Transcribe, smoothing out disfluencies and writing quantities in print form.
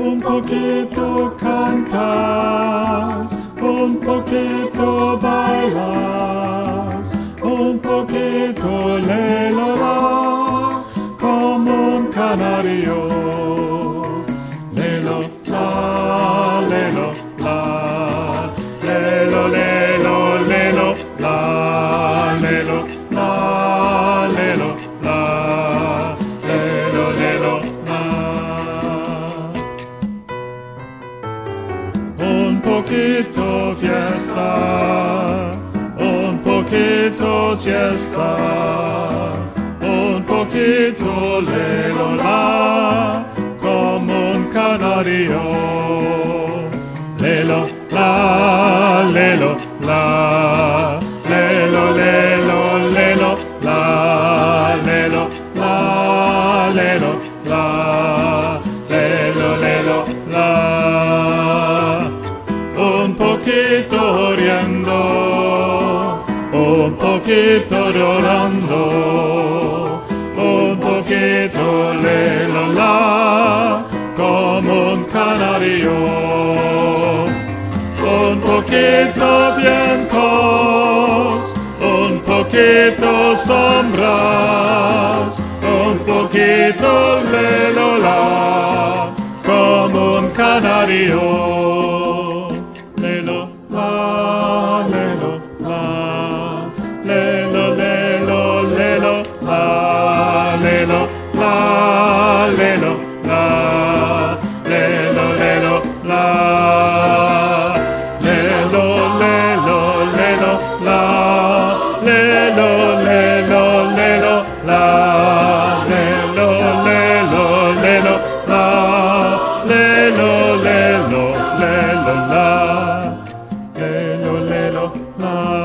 Un poquito cantas, un poquito bailas, un poquito lelola, como un canario. Lelo, la, lelo, la, lelo, lelo, lelo, la, lelo, la, lelo, la, lelo, lelo, la. Un poquito fiesta, un poquito siesta, un poquito lelola, como un canario. Lelo, la, lelo, la, lelo, lelo, lelo, la, lelo, la, lelo, la, lelo, lelo, la. Un poquito riendo, un poquito llorando, un poquito lelola, como un canario. Un poquito vientos, un poquito sombras, un poquito lelola, como un canario. Lelo, la, lelo, la, lelo, lelo, lelo, la, lelo, la, lelo, la, lelo, lelo, la, lelo, lelo, lelo, la, lelo, lelo, lelo, la, lelo, lelo, lelo, la, lelo, lelo, lelo, la, lelo, lelo, la.